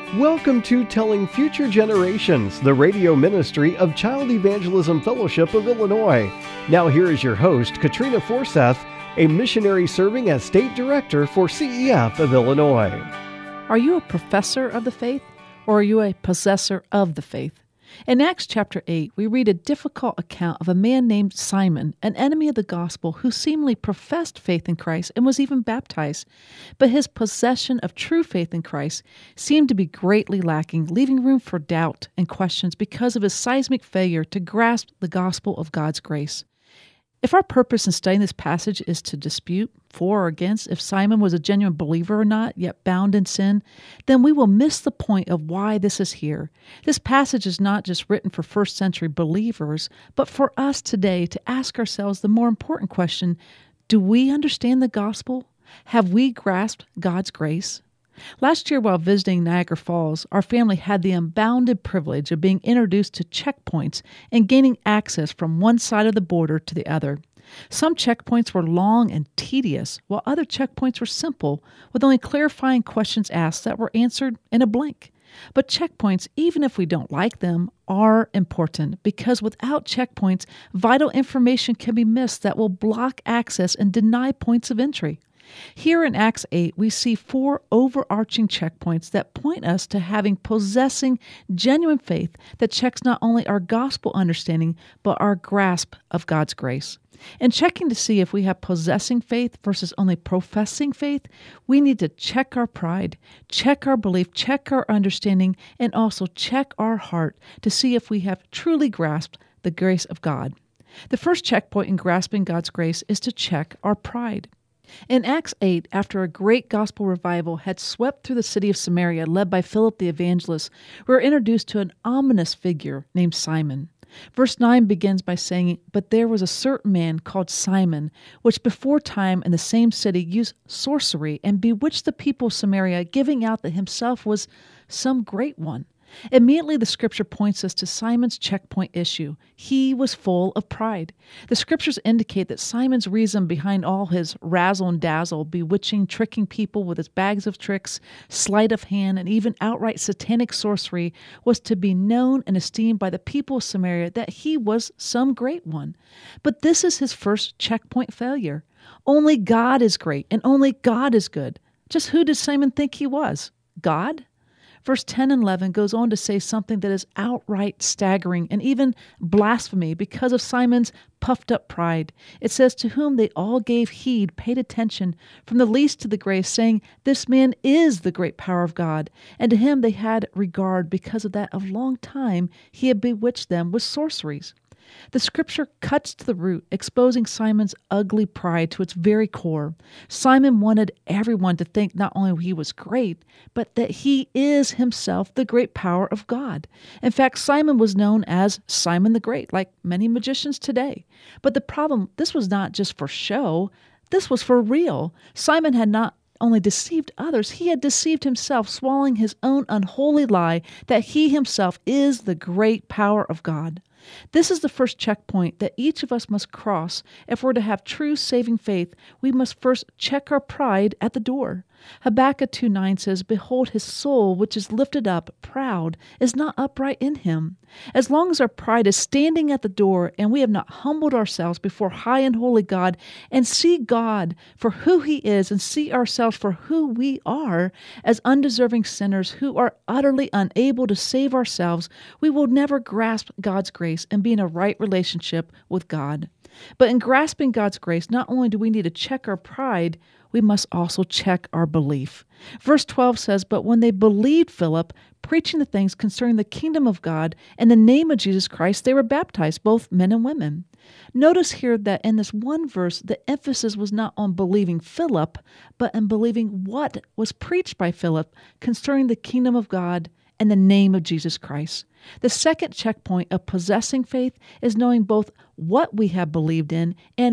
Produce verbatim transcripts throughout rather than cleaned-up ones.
Welcome to Telling Future Generations, the radio ministry of Child Evangelism Fellowship of Illinois. Now here is your host, Katrina Forseth, a missionary serving as State Director for C E F of Illinois. Are you a professor of the faith, or are you a possessor of the faith? In Acts chapter eight, we read a difficult account of a man named Simon, an enemy of the gospel, who seemingly professed faith in Christ and was even baptized. But his possession of true faith in Christ seemed to be greatly lacking, leaving room for doubt and questions because of his seismic failure to grasp the gospel of God's grace. If our purpose in studying this passage is to dispute for or against if Simon was a genuine believer or not, yet bound in sin, then we will miss the point of why this is here. This passage is not just written for first century believers, but for us today to ask ourselves the more important question: do we understand the gospel? Have we grasped God's grace? Last year, while visiting Niagara Falls, our family had the unbounded privilege of being introduced to checkpoints and gaining access from one side of the border to the other. Some checkpoints were long and tedious, while other checkpoints were simple, with only clarifying questions asked that were answered in a blink. But checkpoints, even if we don't like them, are important because without checkpoints, vital information can be missed that will block access and deny points of entry. Here in Acts eight, we see four overarching checkpoints that point us to having possessing genuine faith that checks not only our gospel understanding, but our grasp of God's grace. In checking to see if we have possessing faith versus only professing faith, we need to check our pride, check our belief, check our understanding, and also check our heart to see if we have truly grasped the grace of God. The first checkpoint in grasping God's grace is to check our pride. In Acts eight, after a great gospel revival had swept through the city of Samaria, led by Philip the evangelist, we are introduced to an ominous figure named Simon. Verse nine begins by saying, "But there was a certain man called Simon, which before time in the same city used sorcery and bewitched the people of Samaria, giving out that himself was some great one." Immediately, the scripture points us to Simon's checkpoint issue. He was full of pride. The scriptures indicate that Simon's reason behind all his razzle and dazzle, bewitching, tricking people with his bags of tricks, sleight of hand, and even outright satanic sorcery was to be known and esteemed by the people of Samaria that he was some great one. But this is his first checkpoint failure. Only God is great, and only God is good. Just who did Simon think he was? God? Verse ten and eleven goes on to say something that is outright staggering and even blasphemy because of Simon's puffed up pride. It says, "To whom they all gave heed, paid attention, from the least to the greatest, saying, This man is the great power of God. And to him they had regard, because of that of long time he had bewitched them with sorceries." The scripture cuts to the root, exposing Simon's ugly pride to its very core. Simon wanted everyone to think not only he was great, but that he is himself the great power of God. In fact, Simon was known as Simon the Great, like many magicians today. But the problem, this was not just for show, this was for real. Simon had not only deceived others, he had deceived himself, swallowing his own unholy lie that he himself is the great power of God. This is the first checkpoint that each of us must cross. If we're to have true saving faith, we must first check our pride at the door. Habakkuk two nine says, "Behold, his soul, which is lifted up, proud, is not upright in him." As long as our pride is standing at the door and we have not humbled ourselves before high and holy God and see God for who he is and see ourselves for who we are as undeserving sinners who are utterly unable to save ourselves, we will never grasp God's grace and be in a right relationship with God. But in grasping God's grace, not only do we need to check our pride, we must also check our belief. Verse twelve says, "But when they believed Philip, preaching the things concerning the kingdom of God and the name of Jesus Christ, they were baptized, both men and women." Notice here that in this one verse, the emphasis was not on believing Philip, but in believing what was preached by Philip concerning the kingdom of God and the name of Jesus Christ. The second checkpoint of possessing faith is knowing both what we have believed in and in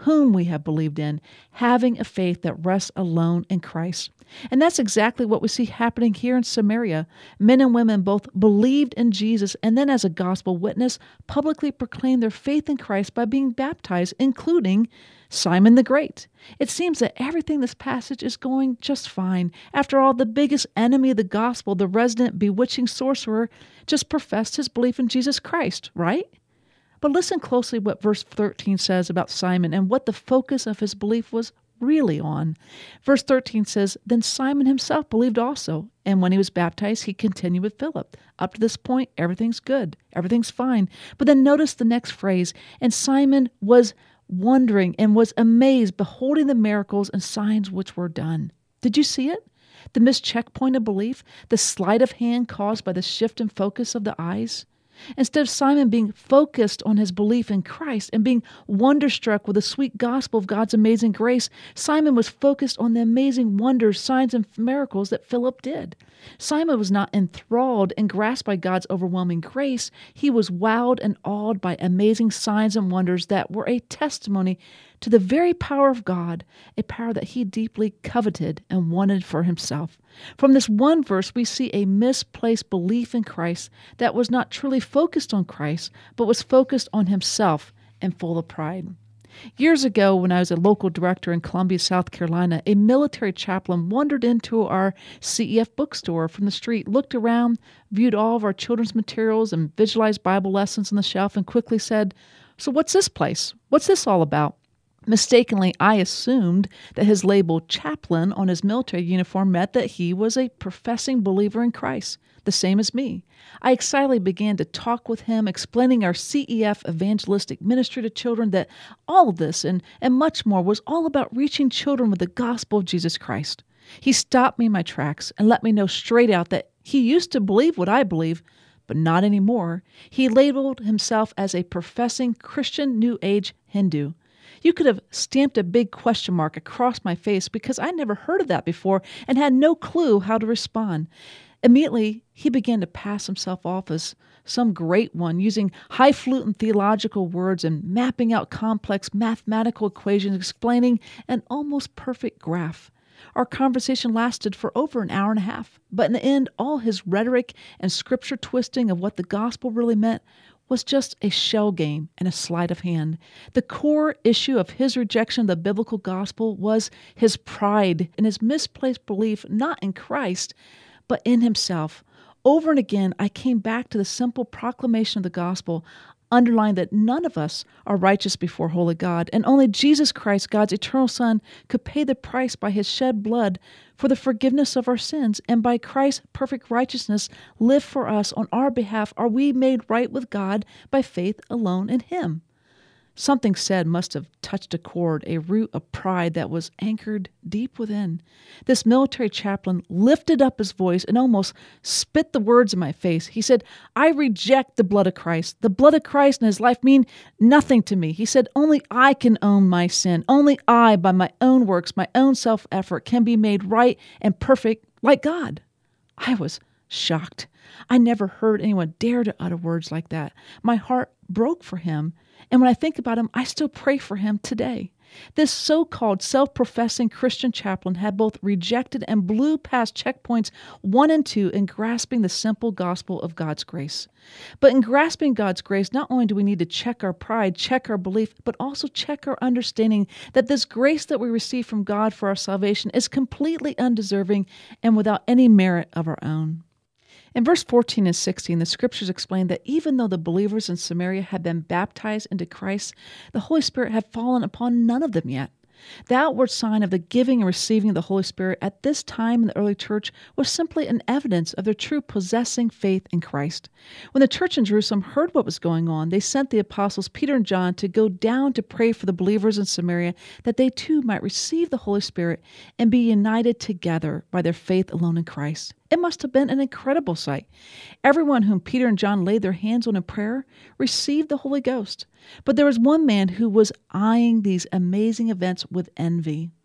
whom we have believed in, having a faith that rests alone in Christ. And that's exactly what we see happening here in Samaria. Men and women both believed in Jesus and then as a gospel witness publicly proclaimed their faith in Christ by being baptized, including Simon the Great. It seems that everything in this passage is going just fine. After all, the biggest enemy of the gospel, the resident bewitching sorcerer, just professed his belief in Jesus Christ, right? But listen closely what verse thirteen says about Simon and what the focus of his belief was really on. Verse thirteen says, "Then Simon himself believed also, and when he was baptized, he continued with Philip." Up to this point, everything's good. Everything's fine. But then notice the next phrase, "And Simon was wondering and was amazed, beholding the miracles and signs which were done." Did you see it? The missed checkpoint of belief, the sleight of hand caused by the shift in focus of the eyes. Instead of Simon being focused on his belief in Christ and being wonderstruck with the sweet gospel of God's amazing grace, Simon was focused on the amazing wonders, signs, and miracles that Philip did. Simon was not enthralled and grasped by God's overwhelming grace. He was wowed and awed by amazing signs and wonders that were a testimony to the very power of God, a power that he deeply coveted and wanted for himself. From this one verse, we see a misplaced belief in Christ that was not truly focused on Christ, but was focused on himself and full of pride. Years ago, when I was a local director in Columbia, South Carolina, a military chaplain wandered into our C E F bookstore from the street, looked around, viewed all of our children's materials, and visualized Bible lessons on the shelf, and quickly said, "So what's this place? What's this all about?" Mistakenly, I assumed that his label chaplain on his military uniform meant that he was a professing believer in Christ, the same as me. I excitedly began to talk with him, explaining our C E F evangelistic ministry to children, that all of this and, and much more was all about reaching children with the gospel of Jesus Christ. He stopped me in my tracks and let me know straight out that he used to believe what I believe, but not anymore. He labeled himself as a professing Christian New Age Hindu. You could have stamped a big question mark across my face because I never heard of that before and had no clue how to respond. Immediately, he began to pass himself off as some great one, using highfalutin theological words and mapping out complex mathematical equations, explaining an almost perfect graph. Our conversation lasted for over an hour and a half, but in the end, all his rhetoric and scripture twisting of what the gospel really meant was just a shell game and a sleight of hand. The core issue of his rejection of the biblical gospel was his pride and his misplaced belief not in Christ, but in himself. Over and again, I came back to the simple proclamation of the gospel, underlying that none of us are righteous before holy God, and only Jesus Christ, God's eternal Son, could pay the price by his shed blood for the forgiveness of our sins, and by Christ's perfect righteousness live for us on our behalf are we made right with God by faith alone in him. Something said must have touched a chord, a root of pride that was anchored deep within. This military chaplain lifted up his voice and almost spit the words in my face. He said, "I reject the blood of Christ. The blood of Christ and his life mean nothing to me." He said, "Only I can own my sin. Only I, by my own works, my own self-effort, can be made right and perfect like God." I was shocked. I never heard anyone dare to utter words like that. My heart broke for him. And when I think about him, I still pray for him today. This so-called self-professing Christian chaplain had both rejected and blew past checkpoints one and two in grasping the simple gospel of God's grace. But in grasping God's grace, not only do we need to check our pride, check our belief, but also check our understanding that this grace that we receive from God for our salvation is completely undeserving and without any merit of our own. In verse fourteen and sixteen, the scriptures explain that even though the believers in Samaria had been baptized into Christ, the Holy Spirit had fallen upon none of them yet. The outward sign of the giving and receiving of the Holy Spirit at this time in the early church was simply an evidence of their true possessing faith in Christ. When the church in Jerusalem heard what was going on, they sent the apostles Peter and John to go down to pray for the believers in Samaria that they too might receive the Holy Spirit and be united together by their faith alone in Christ. It must have been an incredible sight. Everyone whom Peter and John laid their hands on in prayer received the Holy Ghost. But there was one man who was eyeing these amazing events with envy.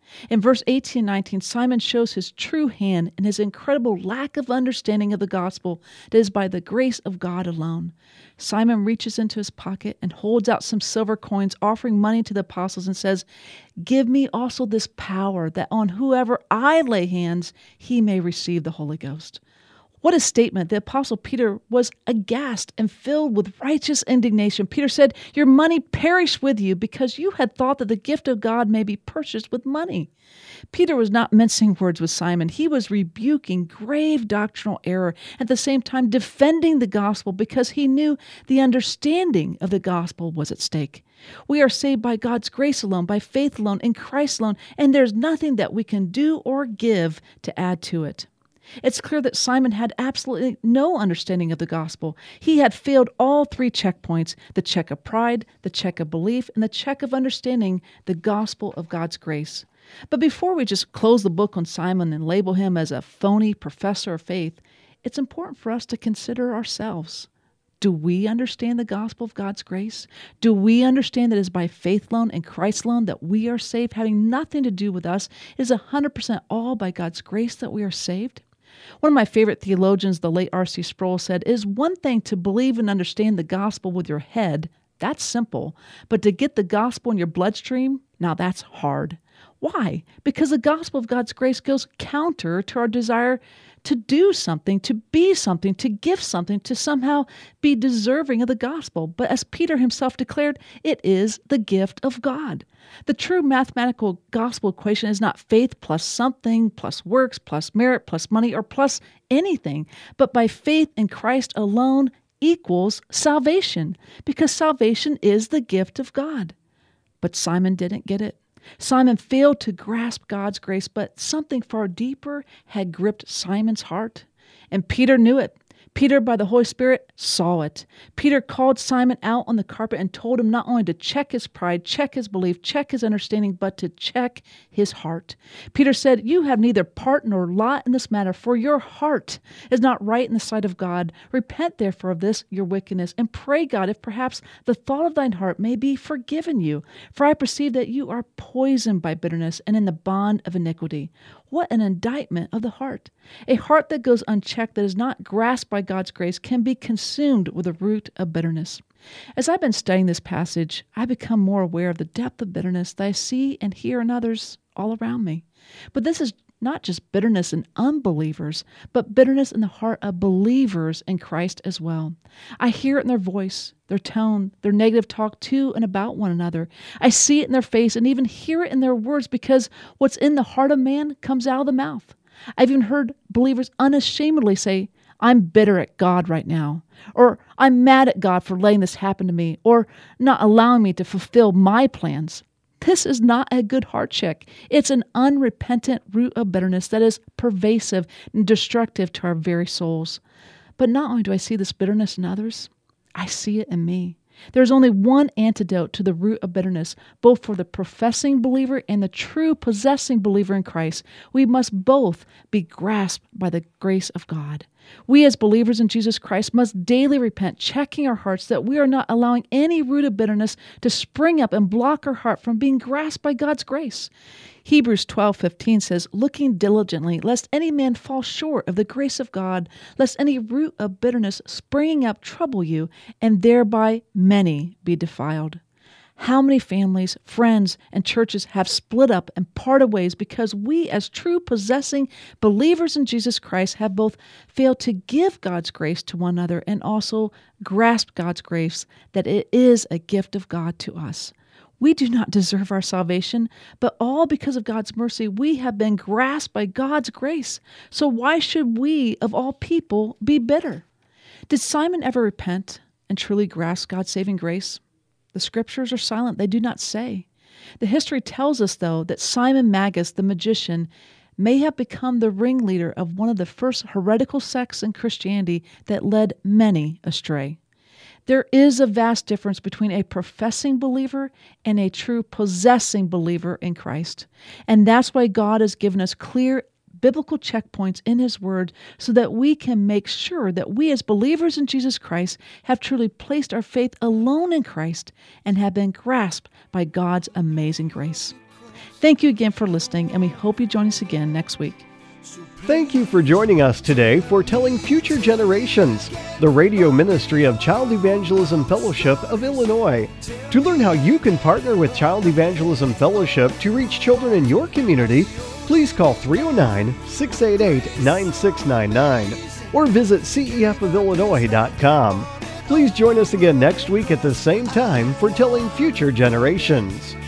In verse eighteen and nineteen, Simon shows his true hand and his incredible lack of understanding of the gospel that is by the grace of God alone. Simon reaches into his pocket and holds out some silver coins, offering money to the apostles, and says, "Give me also this power, that on whoever I lay hands, he may receive the Holy Ghost." What a statement. The Apostle Peter was aghast and filled with righteous indignation. Peter said, "Your money perish with you, because you had thought that the gift of God may be purchased with money." Peter was not mincing words with Simon. He was rebuking grave doctrinal error, at the same time defending the gospel, because he knew the understanding of the gospel was at stake. We are saved by God's grace alone, by faith alone, in Christ alone, and there's nothing that we can do or give to add to it. It's clear that Simon had absolutely no understanding of the gospel. He had failed all three checkpoints: the check of pride, the check of belief, and the check of understanding the gospel of God's grace. But before we just close the book on Simon and label him as a phony professor of faith, it's important for us to consider ourselves. Do we understand the gospel of God's grace? Do we understand that it is by faith alone and Christ alone that we are saved, having nothing to do with us? It is one hundred percent all by God's grace that we are saved? One of my favorite theologians, the late R C Sproul, said, "It is one thing to believe and understand the gospel with your head. That's simple. But to get the gospel in your bloodstream, now that's hard." Why? Because the gospel of God's grace goes counter to our desire to do something, to be something, to give something, to somehow be deserving of the gospel. But as Peter himself declared, it is the gift of God. The true mathematical gospel equation is not faith plus something, plus works, plus merit, plus money, or plus anything, but by faith in Christ alone equals salvation, because salvation is the gift of God. But Simon didn't get it. Simon failed to grasp God's grace, but something far deeper had gripped Simon's heart. And Peter knew it. Peter, by the Holy Spirit, saw it. Peter called Simon out on the carpet and told him not only to check his pride, check his belief, check his understanding, but to check his heart. Peter said, "You have neither part nor lot in this matter, for your heart is not right in the sight of God. Repent therefore of this your wickedness, and pray God, if perhaps the thought of thine heart may be forgiven you. For I perceive that you are poisoned by bitterness and in the bond of iniquity." What an indictment of the heart. A heart that goes unchecked, that is not grasped by God's grace, can be consumed with a root of bitterness. As I've been studying this passage, I become more aware of the depth of bitterness that I see and hear in others all around me. But this is not just bitterness in unbelievers, but bitterness in the heart of believers in Christ as well. I hear it in their voice, their tone, their negative talk to and about one another. I see it in their face and even hear it in their words, because what's in the heart of man comes out of the mouth. I've even heard believers unashamedly say, "I'm bitter at God right now," or "I'm mad at God for letting this happen to me," or "not allowing me to fulfill my plans." This is not a good heart check. It's an unrepentant root of bitterness that is pervasive and destructive to our very souls. But not only do I see this bitterness in others, I see it in me. There's only one antidote to the root of bitterness, both for the professing believer and the true possessing believer in Christ. We must both be grasped by the grace of God. We as believers in Jesus Christ must daily repent, checking our hearts that we are not allowing any root of bitterness to spring up and block our heart from being grasped by God's grace. Hebrews twelve fifteen says, "Looking diligently, lest any man fall short of the grace of God, lest any root of bitterness springing up trouble you, and thereby many be defiled." How many families, friends, and churches have split up and parted ways because we, as true possessing believers in Jesus Christ, have both failed to give God's grace to one another and also grasp God's grace, that it is a gift of God to us. We do not deserve our salvation, but all because of God's mercy, we have been grasped by God's grace. So why should we, of all people, be bitter? Did Simon ever repent and truly grasp God's saving grace? The scriptures are silent. They do not say. The history tells us, though, that Simon Magus, the magician, may have become the ringleader of one of the first heretical sects in Christianity that led many astray. There is a vast difference between a professing believer and a true possessing believer in Christ. And that's why God has given us clear biblical checkpoints in His Word so that we can make sure that we as believers in Jesus Christ have truly placed our faith alone in Christ and have been grasped by God's amazing grace. Thank you again for listening, and we hope you join us again next week. Thank you for joining us today for Telling Future Generations, the radio ministry of Child Evangelism Fellowship of Illinois. To learn how you can partner with Child Evangelism Fellowship to reach children in your community, please call three oh nine, six eight eight, nine six nine nine or visit c e f of illinois dot com. Please join us again next week at the same time for Telling Future Generations.